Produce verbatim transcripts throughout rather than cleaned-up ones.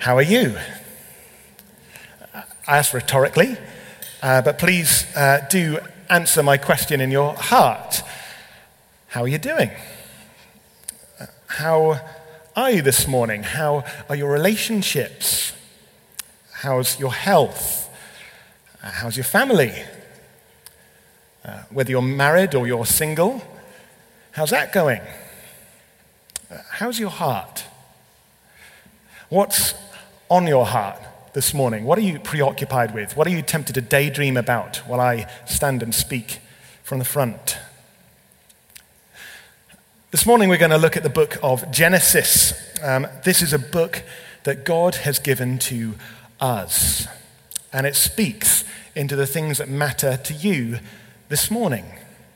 How are you? I ask rhetorically, uh, but please uh, do answer my question in your heart. How are you doing? How are you this morning? How are your relationships? How's your health? Uh, how's your family? Uh, whether you're married or you're single, how's that going? Uh, how's your heart? What's on your heart this morning? What are you preoccupied with? What are you tempted to daydream about while I stand and speak from the front? This morning we're going to look at the book of Genesis. Um, this is a book that God has given to us, and it speaks into the things that matter to you this morning.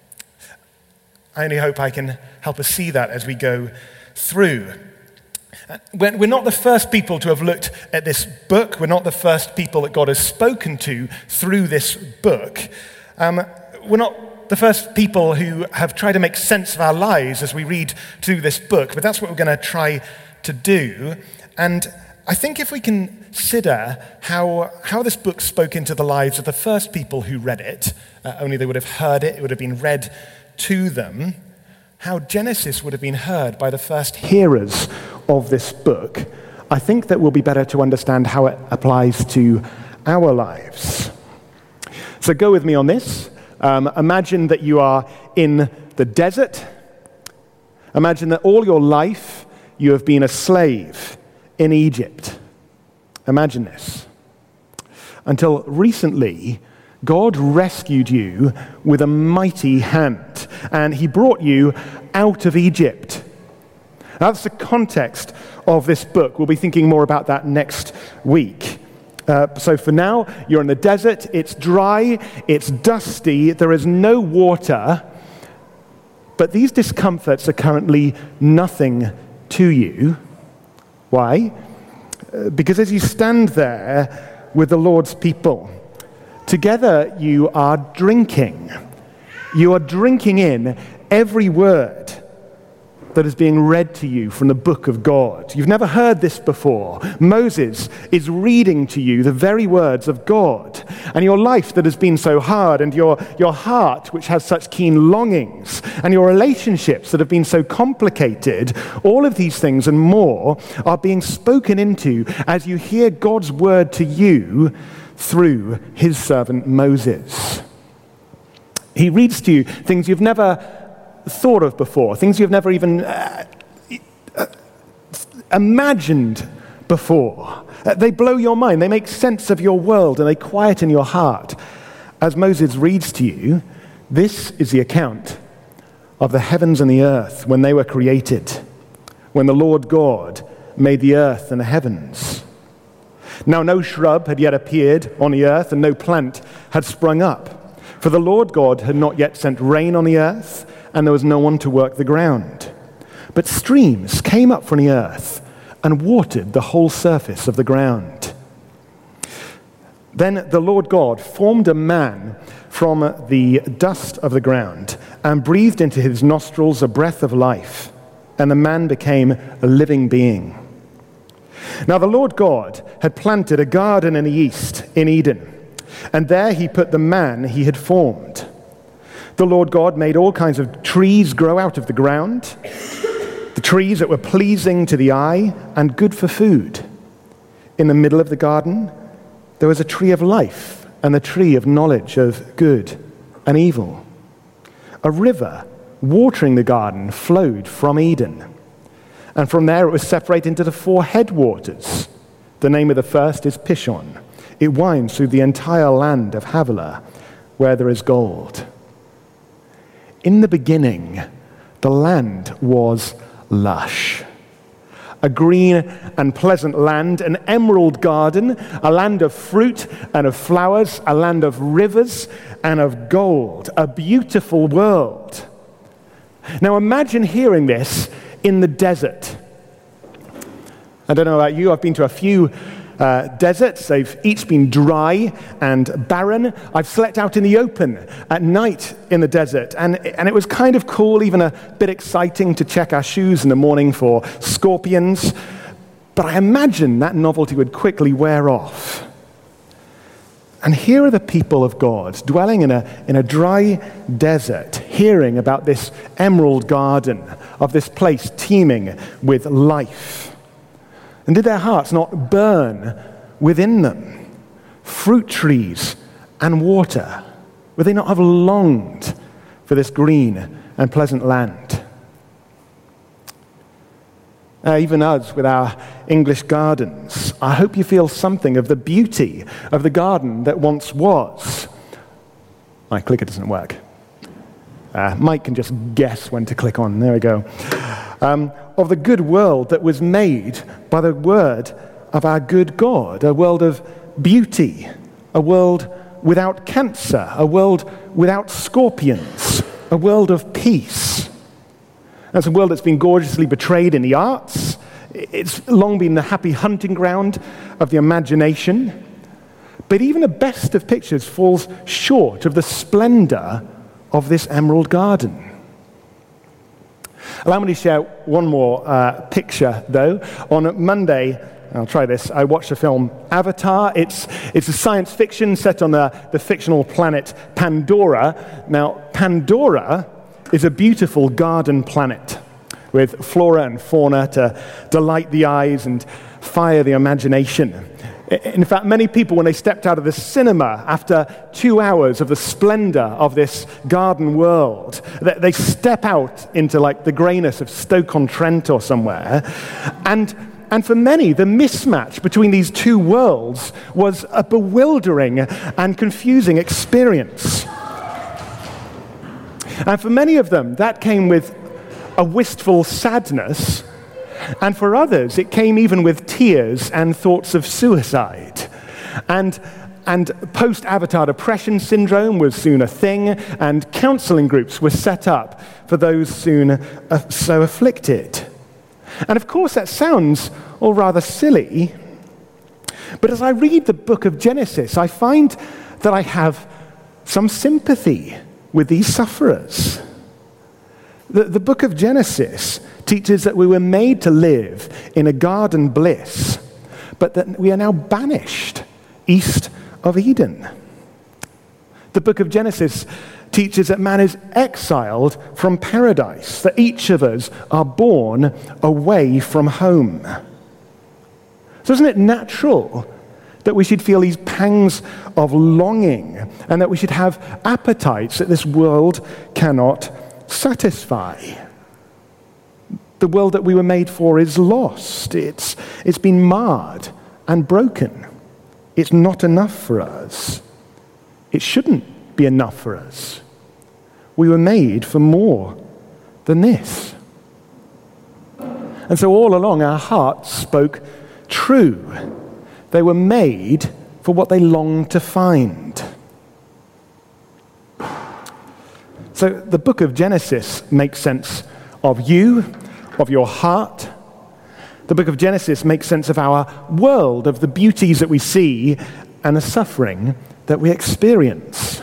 I only hope I can help us see that as we go through. We're not the first people to have looked at this book. We're not the first people that God has spoken to through this book. Um, we're not the first people who have tried to make sense of our lives as we read through this book, but that's what we're going to try to do. And I think if we consider how, how this book spoke into the lives of the first people who read it, uh, only they would have heard it, it would have been read to them, how Genesis would have been heard by the first hearers of this book, I think that will be better to understand how it applies to our lives. So go with me on this. Um, imagine that you are in the desert. Imagine that all your life you have been a slave in Egypt. Imagine this. Until recently, God rescued you with a mighty hand, and he brought you out of Egypt. That's the context of this book. We'll be thinking more about that next week. Uh, so for now, you're in the desert. It's dry. It's dusty. There is no water. But these discomforts are currently nothing to you. Why? Uh, because as you stand there with the Lord's people, together you are drinking. You are drinking in every word that is being read to you from the book of God. You've never heard this before. Moses is reading to you the very words of God. And your life that has been so hard, and your, your heart which has such keen longings, and your relationships that have been so complicated, all of these things and more are being spoken into as you hear God's word to you through his servant Moses. He reads to you things you've never thought of before, things you've never even uh, uh, imagined before. Uh, they blow your mind, they make sense of your world, and they quieten your heart. As Moses reads to you, this is the account of the heavens and the earth when they were created, when the Lord God made the earth and the heavens. Now no shrub had yet appeared on the earth, and no plant had sprung up, for the Lord God had not yet sent rain on the earth, and there was no one to work the ground. But streams came up from the earth and watered the whole surface of the ground. Then the Lord God formed a man from the dust of the ground and breathed into his nostrils a breath of life, and the man became a living being. Now the Lord God had planted a garden in the east, in Eden, and there he put the man he had formed. The Lord God made all kinds of trees grow out of the ground, the trees that were pleasing to the eye and good for food. In the middle of the garden, there was a tree of life and the tree of knowledge of good and evil. A river watering the garden flowed from Eden, and from there it was separated into the four headwaters. The name of the first is Pishon. It winds through the entire land of Havilah, where there is gold. In the beginning, the land was lush. A green and pleasant land, an emerald garden, a land of fruit and of flowers, a land of rivers and of gold, a beautiful world. Now imagine hearing this in the desert. I don't know about you, I've been to a few uh, deserts. They've each been dry and barren. I've slept out in the open at night in the desert, and, and it was kind of cool, even a bit exciting to check our shoes in the morning for scorpions. but I imagine that novelty would quickly wear off. And here are the people of God, dwelling in a, in a dry desert, hearing about this emerald garden of this place teeming with life. And did their hearts not burn within them? Fruit trees and water. Would they not have longed for this green and pleasant land? Uh, even us with our English gardens, I hope you feel something of the beauty of the garden that once was. My clicker doesn't work. Uh, Mike can just guess when to click on. There we go. Um, of the good world that was made by the word of our good God, a world of beauty, a world without cancer, a world without scorpions, a world of peace. That's a world that's been gorgeously portrayed in the arts. It's long been the happy hunting ground of the imagination. But even the best of pictures falls short of the splendor of this emerald garden. Allow me to share one more uh, picture, though. On Monday, I'll try this, I watched the film Avatar. It's, it's a science fiction set on the, the fictional planet Pandora. Now, Pandora is a beautiful garden planet with flora and fauna to delight the eyes and fire the imagination. In fact, many people, when they stepped out of the cinema after two hours of the splendor of this garden world, they step out into like the grayness of Stoke-on-Trent or somewhere. And, and for many, the mismatch between these two worlds was a bewildering and confusing experience. And for many of them, that came with a wistful sadness, and for others, it came even with tears and thoughts of suicide. And, and post-Avatar depression syndrome was soon a thing, and counseling groups were set up for those soon uh, so afflicted. And of course, that sounds all rather silly, but as I read the book of Genesis, I find that I have some sympathy with these sufferers. The, the book of Genesis teaches that we were made to live in a garden bliss, but that we are now banished east of Eden. The book of Genesis teaches that man is exiled from paradise, that each of us are born away from home. So isn't it natural that we should feel these pangs of longing, and that we should have appetites that this world cannot satisfy? The world that we were made for is lost. It's, it's been marred and broken. It's not enough for us. It shouldn't be enough for us. We were made for more than this. And so all along our hearts spoke true. They were made for what they longed to find. So the book of Genesis makes sense of you, of your heart. The book of Genesis makes sense of our world, of the beauties that we see and the suffering that we experience.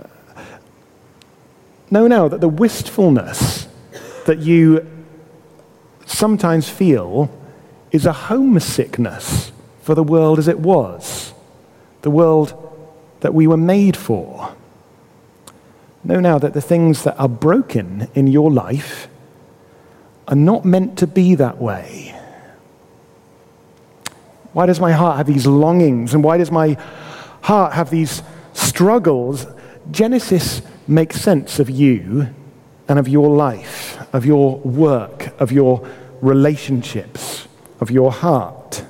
Know now that the wistfulness that you sometimes feel is a homesickness for the world as it was, the world that we were made for. Know now that the things that are broken in your life are not meant to be that way. Why does my heart have these longings, and why does my heart have these struggles? Genesis makes sense of you and of your life, of your work, of your relationships, of your heart.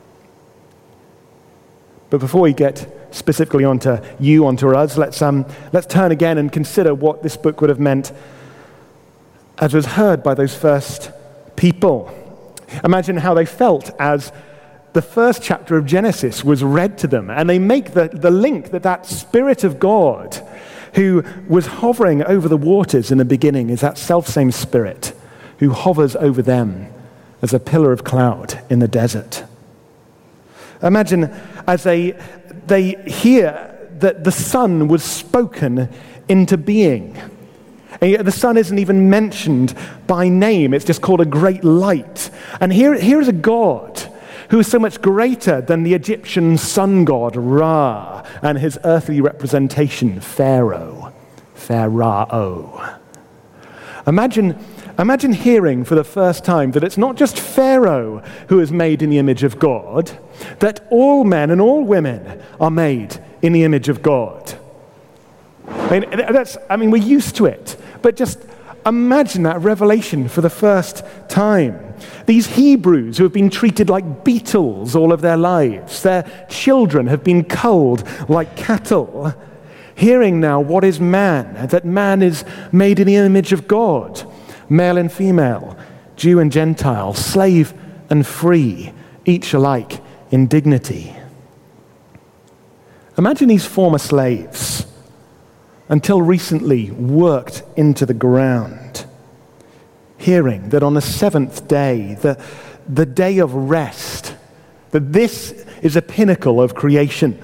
But before we get specifically onto you, onto us, let's um, let's turn again and consider what this book would have meant as was heard by those first people. Imagine how they felt as the first chapter of Genesis was read to them, and they make the, the link that that Spirit of God who was hovering over the waters in the beginning is that selfsame Spirit who hovers over them as a pillar of cloud in the desert. Imagine as they, they hear that the Son was spoken into being. And yet the Son isn't even mentioned by name. It's just called a great light. And here, here is a God who is so much greater than the Egyptian sun god Ra and his earthly representation, Pharaoh. Pharaoh. Imagine, imagine hearing for the first time that it's not just Pharaoh who is made in the image of God, that all men and all women are made in the image of God. I mean, that's, I mean, we're used to it, but just imagine that revelation for the first time. These Hebrews who have been treated like beetles all of their lives, their children have been culled like cattle, hearing now what is man, that man is made in the image of God, male and female, Jew and Gentile, slave and free, each alike in dignity. Imagine these former slaves, until recently worked into the ground, hearing that on the seventh day, the, the day of rest, that this is a pinnacle of creation.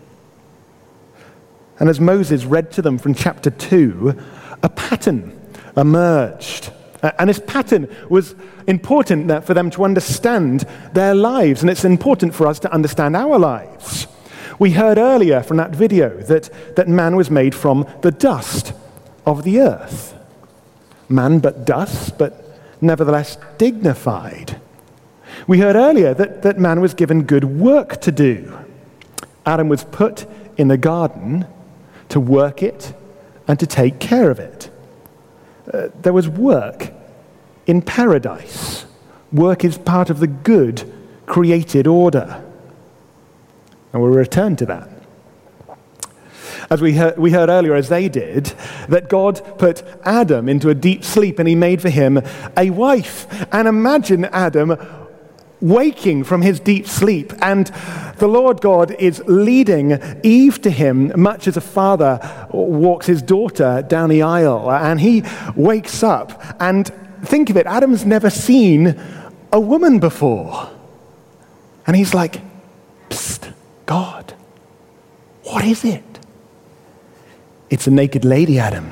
And as Moses read to them from chapter two, a pattern emerged. And this pattern was important for them to understand their lives, and it's important for us to understand our lives. We heard earlier from that video that, that man was made from the dust of the earth. Man but dust, but nevertheless dignified. We heard earlier that, that man was given good work to do. Adam was put in the garden to work it and to take care of it. Uh, there was work in paradise. Work is part of the good created order. And we'll return to that. As we heard, we heard earlier, as they did, that God put Adam into a deep sleep and he made for him a wife. And imagine Adam waking from his deep sleep, and the Lord God is leading Eve to him, much as a father walks his daughter down the aisle. And he wakes up, and think of it, Adam's never seen a woman before. And he's like, "Psst, God, what is it?" "It's a naked lady, Adam."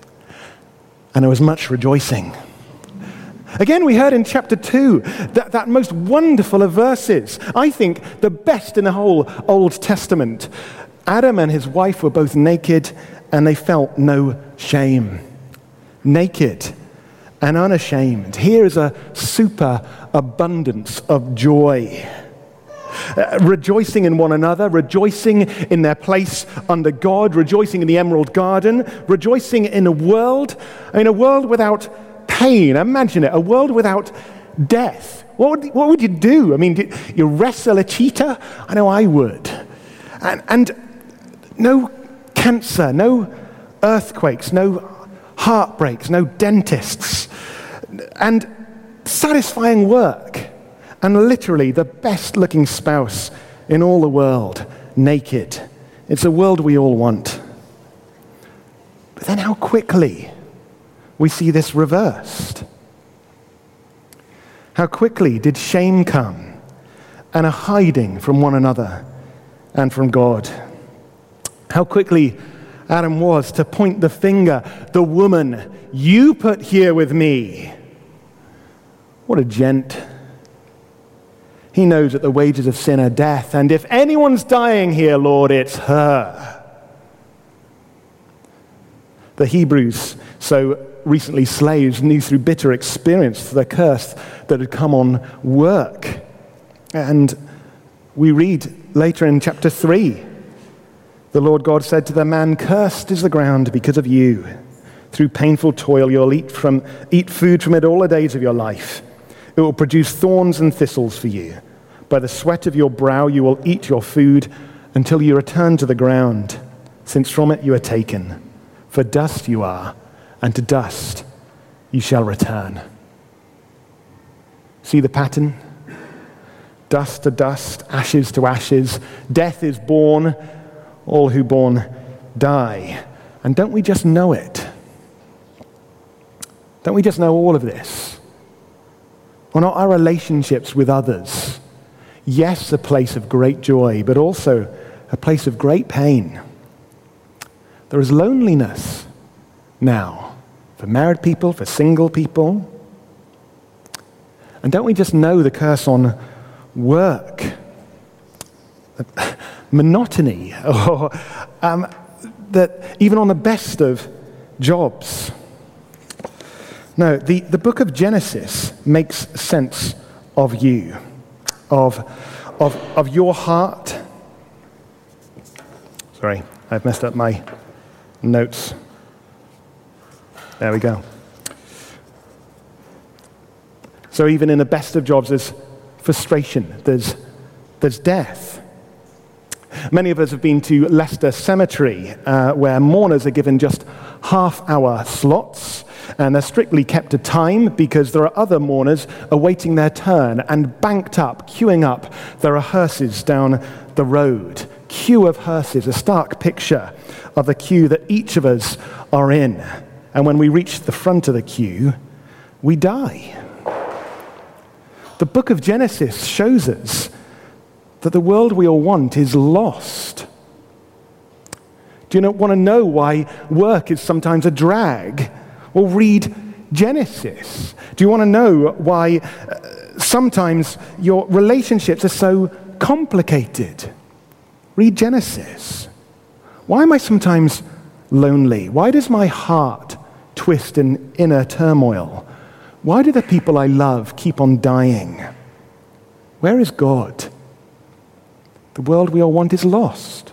And there was much rejoicing. Again, we heard in chapter two, that, that most wonderful of verses, I think the best in the whole Old Testament. Adam and his wife were both naked, and they felt no shame. Naked and unashamed. Here is a super abundance of joy. Uh, rejoicing in one another, rejoicing in their place under God, rejoicing in the Emerald Garden, rejoicing in a world, in a world without pain. Imagine it, a world without death. What would, what would you do? I mean, do you wrestle a cheetah? I know I would. And, and no cancer, no earthquakes, no heartbreaks, no dentists, and satisfying work. And literally the best-looking spouse in all the world, naked. It's a world we all want. But then how quickly we see this reversed. How quickly did shame come and a hiding from one another and from God. How quickly Adam was to point the finger, "The woman you put here with me." What a gent. He knows that the wages of sin are death, and if anyone's dying here, Lord, it's her. The Hebrews, so recently slaves, knew through bitter experience the curse that had come on work. And we read later in chapter three, the Lord God said to the man, "Cursed is the ground because of you. Through painful toil you'll eat, from, eat food from it all the days of your life. It will produce thorns and thistles for you. By the sweat of your brow you will eat your food until you return to the ground, since from it you are taken. For dust you are, and to dust you shall return." See the pattern? Dust to dust, ashes to ashes. Death is born. All who born die. And don't we just know it? Don't we just know all of this? Are not our relationships with others, yes, a place of great joy, but also a place of great pain? There is loneliness now for married people, for single people. And don't we just know the curse on work, monotony, or um, that even on the best of jobs. No, the, the book of Genesis makes sense of you, of, of, of your heart. Sorry, I've messed up my notes. There we go. So even in the best of jobs, there's frustration, there's, there's death. Many of us have been to Leicester Cemetery, uh, where mourners are given just half-hour slots, and they're strictly kept to time because there are other mourners awaiting their turn and banked up, queuing up their hearses down the road. Queue of hearses, a stark picture of the queue that each of us are in. And when we reach the front of the queue, we die. The book of Genesis shows us that the world we all want is lost. Do you want to know why work is sometimes a drag? Well, read Genesis. Do you want to know why uh, sometimes your relationships are so complicated? Read Genesis. Why am I sometimes lonely? Why does my heart twist in inner turmoil? Why do the people I love keep on dying? Where is God? The world we all want is lost.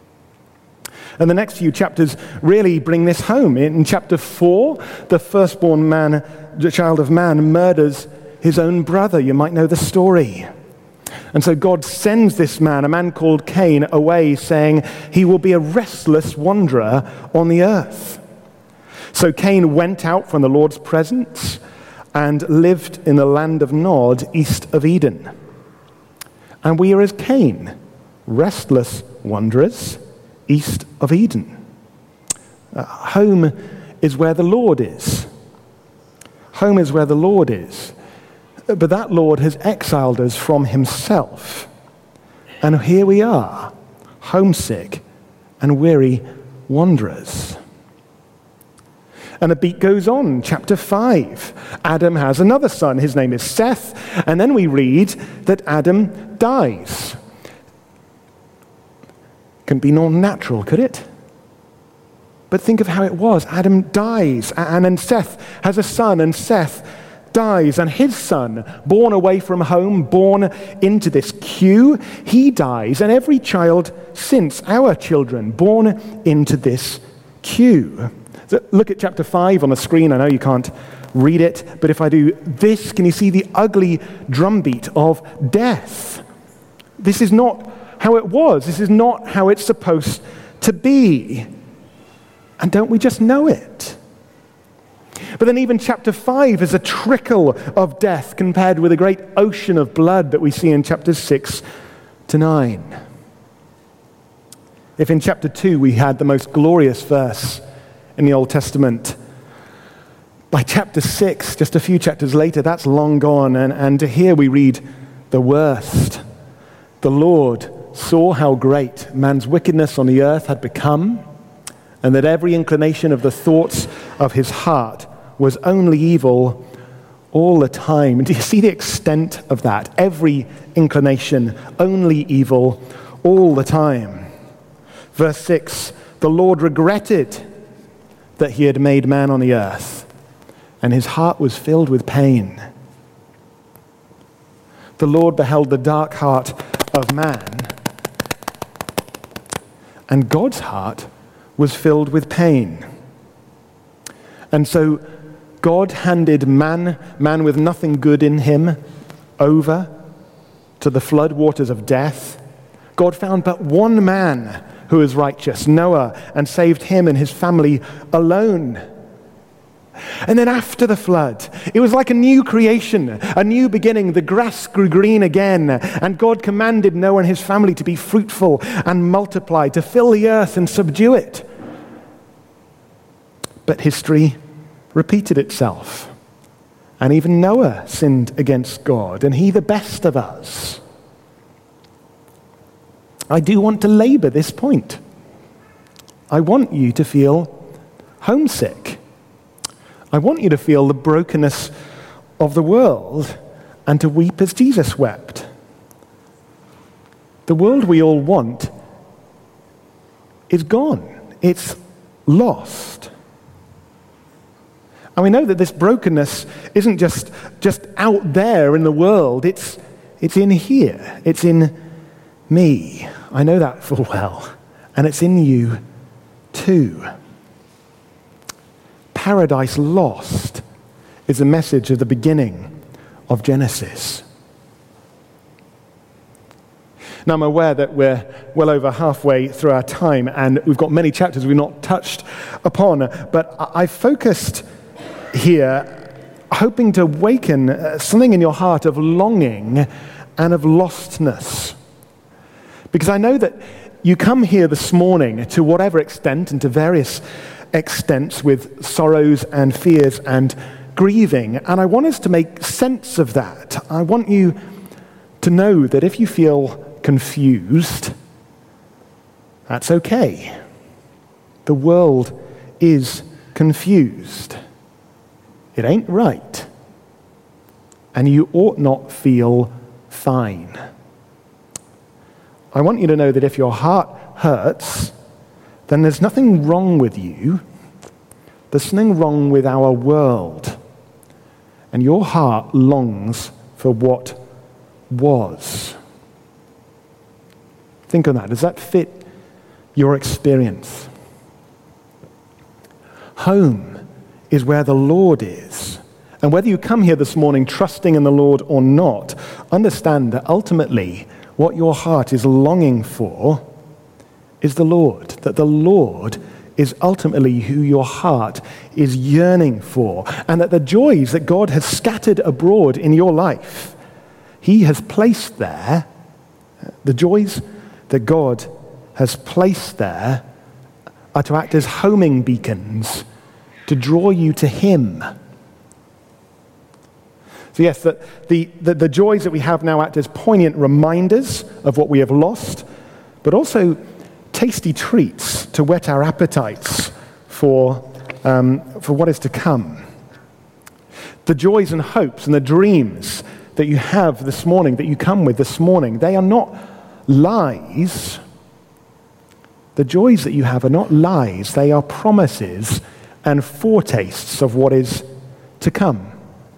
And the next few chapters really bring this home. In chapter four, the firstborn man, the child of man, murders his own brother. You might know the story. And so God sends this man, a man called Cain, away, saying he will be a restless wanderer on the earth. So Cain went out from the Lord's presence and lived in the land of Nod, east of Eden. And we are as Cain, restless wanderers, east of Eden. Uh, home is where the Lord is. Home is where the Lord is. But that Lord has exiled us from himself. And here we are, homesick and weary wanderers. And the beat goes on, chapter five. Adam has another son, his name is Seth, and then we read that Adam dies. Couldn't be more natural, could it? But think of how it was. Adam dies, and then Seth has a son, and Seth dies, and his son, born away from home, born into this queue, he dies, and every child since, our children, born into this queue. So look at chapter five on the screen. I know you can't read it, but if I do this, can you see the ugly drumbeat of death? This is not how it was. This is not how it's supposed to be. And don't we just know it? But then even chapter five is a trickle of death compared with the great ocean of blood that we see in chapters six to nine. If in chapter two we had the most glorious verse in the Old Testament, by chapter six, just a few chapters later, that's long gone, and, and here we read the worst. The Lord saw how great man's wickedness on the earth had become, and that every inclination of the thoughts of his heart was only evil all the time. And do you see the extent of that? Every inclination, only evil all the time. Verse six, the Lord regretted that he had made man on the earth, and his heart was filled with pain. The Lord beheld the dark heart of man, and God's heart was filled with pain. And so God handed man, man with nothing good in him, over to the flood waters of death. God found but one man who was righteous, Noah, and saved him and his family alone. And then after the flood, it was like a new creation, a new beginning. The grass grew green again, and God commanded Noah and his family to be fruitful and multiply, to fill the earth and subdue it. But history repeated itself, and even Noah sinned against God, and he the best of us. I do want to labor this point. I want you to feel homesick. I want you to feel the brokenness of the world and to weep as Jesus wept. the world we all want is gone. It's lost. And we know that this brokenness isn't just, just out there in the world, it's, it's in here. It's in me. I know that full well. And it's in you too. Paradise lost is the message of the beginning of Genesis. Now, I'm aware that we're well over halfway through our time, and we've got many chapters we've not touched upon, but I focused here hoping to awaken something in your heart of longing and of lostness. Because I know that you come here this morning to whatever extent and to various extents with sorrows and fears and grieving, and I want us to make sense of that. I want you to know that if you feel confused, that's okay. The world is confused. It ain't right. And you ought not feel fine. I want you to know that if your heart hurts, then there's nothing wrong with you. There's something wrong with our world. And your heart longs for what was. Think on that. Does that fit your experience? Home is where the Lord is. And whether you come here this morning trusting in the Lord or not, understand that ultimately what your heart is longing for is the Lord. That the Lord is ultimately who your heart is yearning for. And that the joys that God has scattered abroad in your life, He has placed there, the joys that God has placed there are to act as homing beacons to draw you to Him. So yes, the, the, the, the joys that we have now act as poignant reminders of what we have lost, but also tasty treats to whet our appetites for, um, for what is to come. The joys and hopes and the dreams that you have this morning, that you come with this morning, they are not lies. The joys that you have are not lies. They are promises and foretastes of what is to come.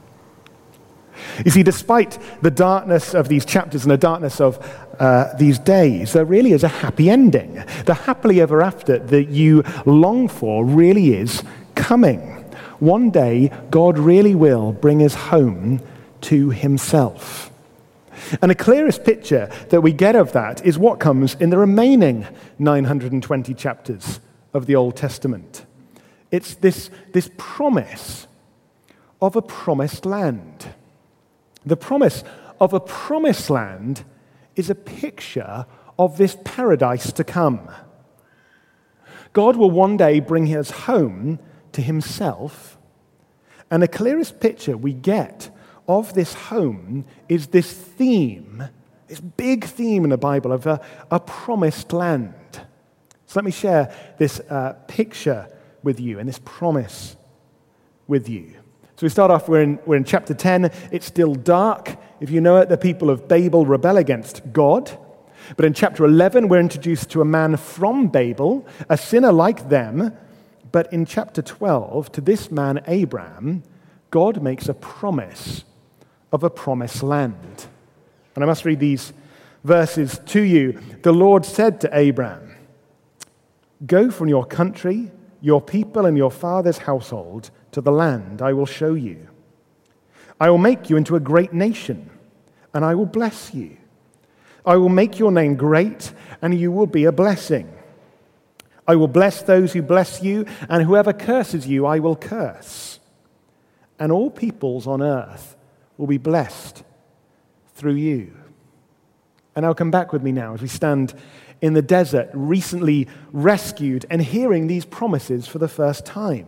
You see, despite the darkness of these chapters and the darkness of uh, these days, there really is a happy ending. The happily ever after that you long for really is coming. One day, God really will bring us home to Himself. And the clearest picture that we get of that is what comes in the remaining nine hundred twenty chapters of the Old Testament. It's this, this promise of a promised land. The promise of a promised land is a picture of this paradise to come. God will one day bring us home to Himself, and the clearest picture we get of this home is this theme, this big theme in the Bible of a, a promised land. So let me share this uh, picture with you and this promise with you. So we start off, we're in, we're in chapter ten. It's still dark. If you know it, the people of Babel rebel against God. But in chapter eleven, we're introduced to a man from Babel, a sinner like them. But in chapter twelve, to this man, Abraham, God makes a promise of a promised land. And I must read these verses to you. The Lord said to Abraham, "Go from your country, your people, and your father's household to the land I will show you. I will make you into a great nation, and I will bless you. I will make your name great, and you will be a blessing. I will bless those who bless you, and whoever curses you, I will curse. And all peoples on earth will be blessed through you." And now come back with me now as we stand in the desert, recently rescued and hearing these promises for the first time.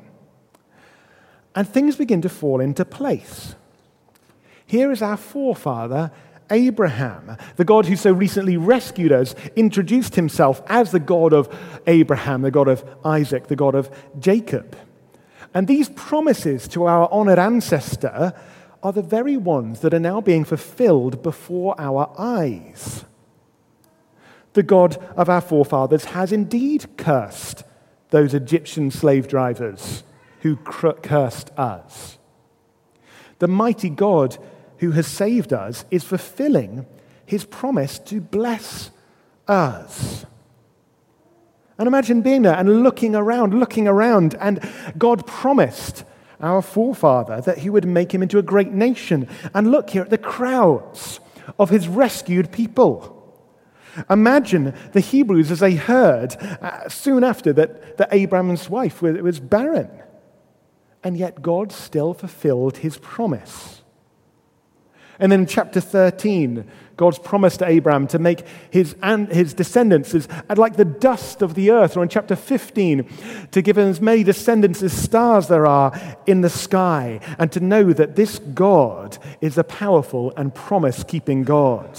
And things begin to fall into place. Here is our forefather, Abraham. The God who so recently rescued us introduced Himself as the God of Abraham, the God of Isaac, the God of Jacob. And these promises to our honored ancestor are the very ones that are now being fulfilled before our eyes. The God of our forefathers has indeed cursed those Egyptian slave drivers who cr- cursed us. The mighty God who has saved us is fulfilling his promise to bless us. And imagine being there and looking around, looking around, and God promised our forefather that he would make him into a great nation. And look here at the crowds of his rescued people. Imagine the Hebrews as they heard uh, soon after that, that Abraham's wife was, was barren. And yet God still fulfilled his promise. And then in chapter thirteen, God's promise to Abraham to make his, and his descendants as like the dust of the earth. Or in chapter fifteen, to give him as many descendants as stars there are in the sky. And to know that this God is a powerful and promise-keeping God.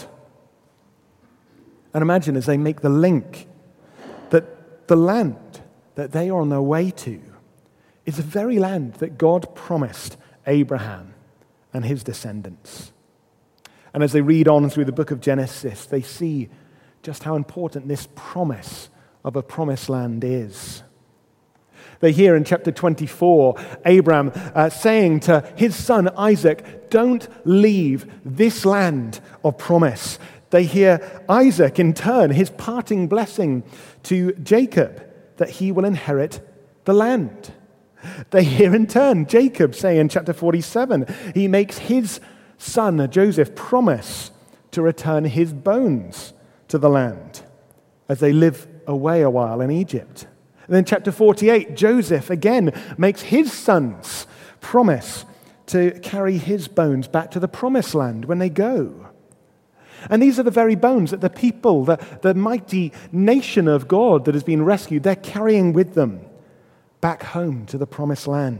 And imagine as they make the link that the land that they are on their way to is the very land that God promised Abraham and his descendants. And as they read on through the book of Genesis, they see just how important this promise of a promised land is. They hear in chapter twenty-four, Abraham uh, saying to his son Isaac, "Don't leave this land of promise." They hear Isaac, in turn, his parting blessing to Jacob, that he will inherit the land. They hear in turn Jacob say in chapter forty-seven, he makes his son Joseph promise to return his bones to the land as they live away a while in Egypt. And then chapter forty-eight, Joseph again makes his sons promise to carry his bones back to the promised land when they go. And these are the very bones that the people, the, the mighty nation of God that has been rescued, they're carrying with them back home to the promised land.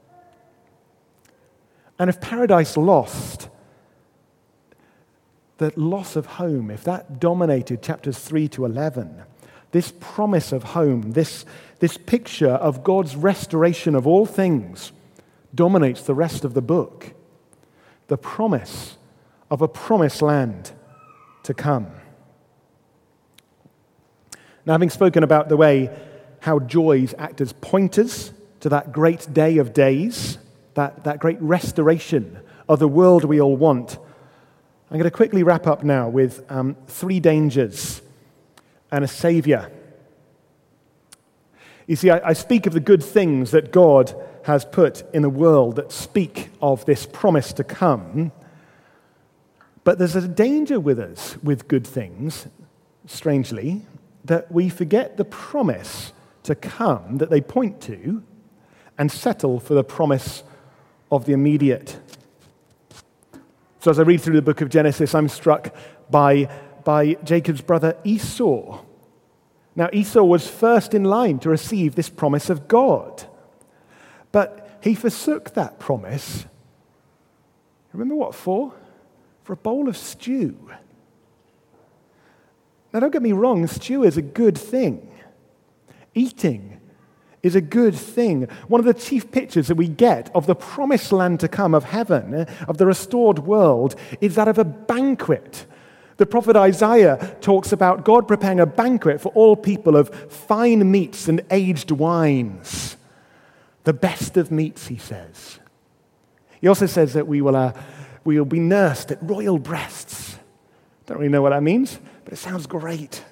And if paradise lost, the loss of home, if that dominated chapters three to eleven, this promise of home, this, this picture of God's restoration of all things dominates the rest of the book. The promise of a promised land to come. Now, having spoken about the way how joys act as pointers to that great day of days, that, that great restoration of the world we all want, I'm going to quickly wrap up now with um, three dangers and a savior. You see, I, I speak of the good things that God has put in the world that speak of this promise to come. But there's a danger with us, with good things, strangely, that we forget the promise to come that they point to and settle for the promise of the immediate. So as I read through the book of Genesis, I'm struck by, by Jacob's brother Esau. Now, Esau was first in line to receive this promise of God. But he forsook that promise. Remember what for? For a bowl of stew. Now, don't get me wrong, stew is a good thing. Eating is a good thing. One of the chief pictures that we get of the promised land to come, of heaven, of the restored world, is that of a banquet. The prophet Isaiah talks about God preparing a banquet for all people of fine meats and aged wines. The best of meats, he says. He also says that we will, uh, we will be nursed at royal breasts. Don't really know what that means, but it sounds great.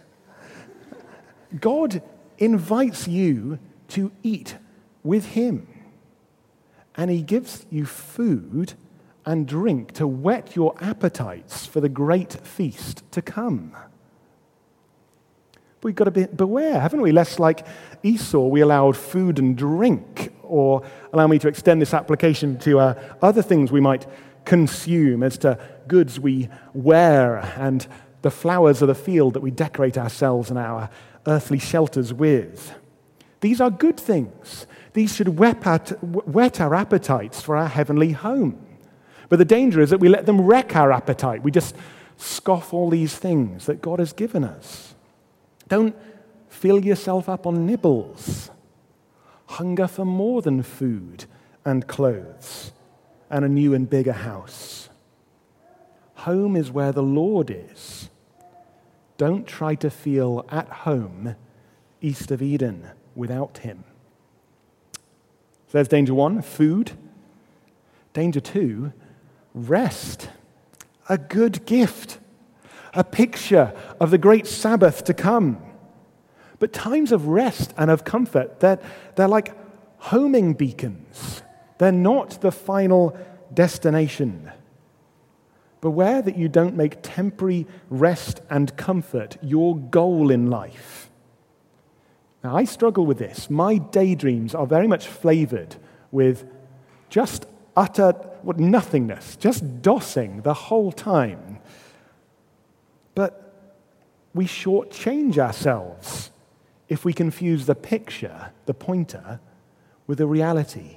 God invites you to eat with him. And he gives you food and drink to whet your appetites for the great feast to come. But we've got to be, beware, haven't we? Lest, like Esau, we allowed food and drink, or allow me to extend this application to uh, other things we might consume, as to goods we wear and the flowers of the field that we decorate ourselves and our earthly shelters with. These are good things. These should whet our, whet our appetites for our heavenly home. But the danger is that we let them wreck our appetite. We just scoff all these things that God has given us. Don't fill yourself up on nibbles. Hunger for more than food and clothes and a new and bigger house. Home is where the Lord is. Don't try to feel at home east of Eden without him. So there's danger one, food. Danger two, rest. A good gift. A picture of the great Sabbath to come. But times of rest and of comfort, they're, they're like homing beacons. They're not the final destination. Beware that you don't make temporary rest and comfort your goal in life. Now, I struggle with this. My daydreams are very much flavored with just utter what, nothingness, just dossing the whole time. But we shortchange ourselves if we confuse the picture, the pointer, with the reality.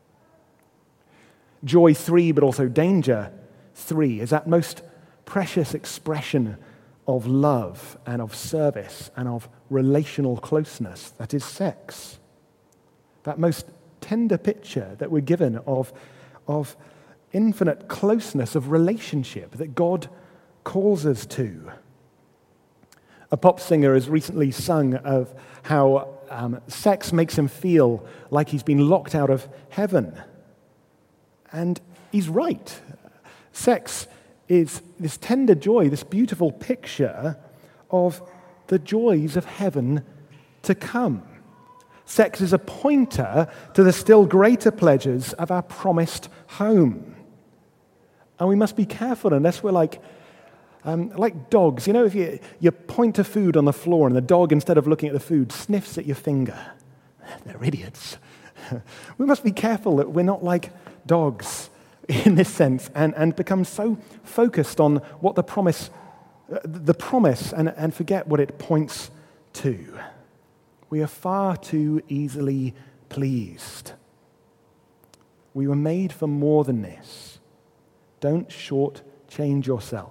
Joy three, but also danger three, is that most precious expression of love and of service and of relational closeness, that is sex. That most tender picture that we're given of, of infinite closeness of relationship that God calls us to. A pop singer has recently sung of how um, sex makes him feel like he's been locked out of heaven. And he's right. Sex is this tender joy, this beautiful picture of the joys of heaven to come. Sex is a pointer to the still greater pleasures of our promised home. And we must be careful unless we're like Um, like dogs, you know, if you, you point a food on the floor and the dog, instead of looking at the food, sniffs at your finger. They're idiots. We must be careful that we're not like dogs in this sense and, and become so focused on what the promise, uh, the promise and, and forget what it points to. We are far too easily pleased. We were made for more than this. Don't shortchange yourself.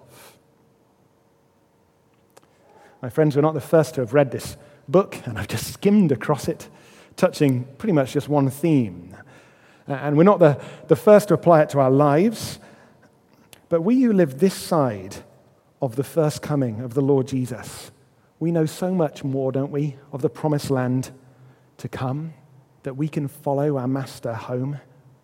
My friends, we're not the first to have read this book, and I've just skimmed across it, touching pretty much just one theme. And we're not the, the first to apply it to our lives, but we who live this side of the first coming of the Lord Jesus, we know so much more, don't we, of the promised land to come, that we can follow our Master home.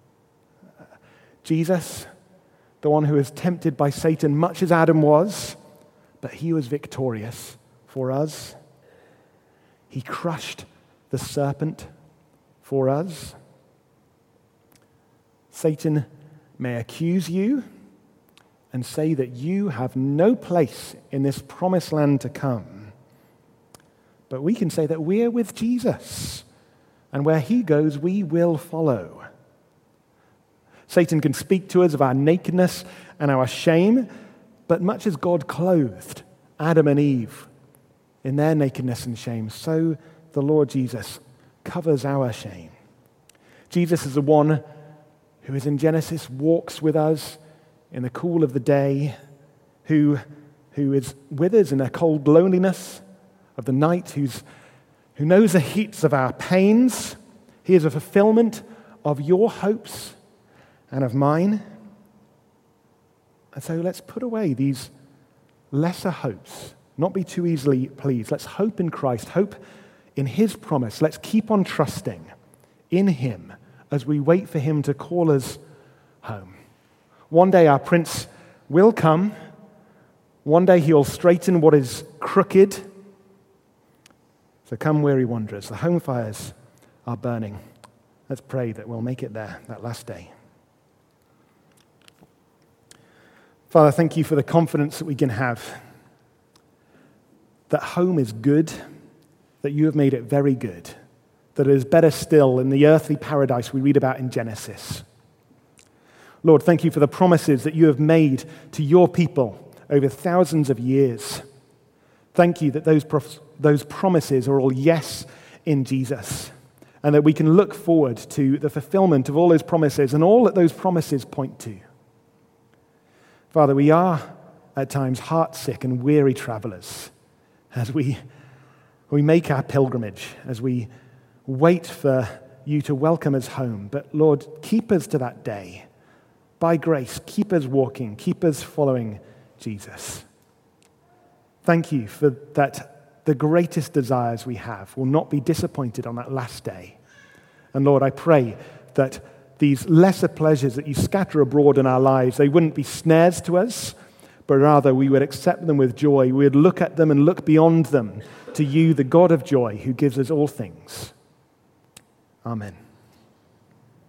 Jesus, the one who was tempted by Satan much as Adam was, but he was victorious for us. He crushed the serpent for us. Satan may accuse you and say that you have no place in this promised land to come. But we can say that we're with Jesus, and where he goes, we will follow. Satan can speak to us of our nakedness and our shame, but much as God clothed Adam and Eve in their nakedness and shame, so the Lord Jesus covers our shame. Jesus is the one who is in Genesis, walks with us in the cool of the day, who, who is with us in the cold loneliness of the night, who's, who knows the heats of our pains. He is a fulfillment of your hopes and of mine. And so let's put away these lesser hopes, not be too easily pleased. Let's hope in Christ, hope in his promise. Let's keep on trusting in him as we wait for him to call us home. One day our Prince will come. One day he'll straighten what is crooked. So come, weary wanderers. The home fires are burning. Let's pray that we'll make it there that last day. Father, thank you for the confidence that we can have that home is good, that you have made it very good, that it is better still in the earthly paradise we read about in Genesis. Lord, thank you for the promises that you have made to your people over thousands of years. Thank you that those, prof- those promises are all yes in Jesus, and that we can look forward to the fulfillment of all those promises and all that those promises point to. Father, we are at times heartsick and weary travelers as we, we make our pilgrimage, as we wait for you to welcome us home. But Lord, keep us to that day. By grace, keep us walking, keep us following Jesus. Thank you for that the greatest desires we have will not be disappointed on that last day. And Lord, I pray that these lesser pleasures that you scatter abroad in our lives, they wouldn't be snares to us, but rather we would accept them with joy. We would look at them and look beyond them to you, the God of joy, who gives us all things. Amen.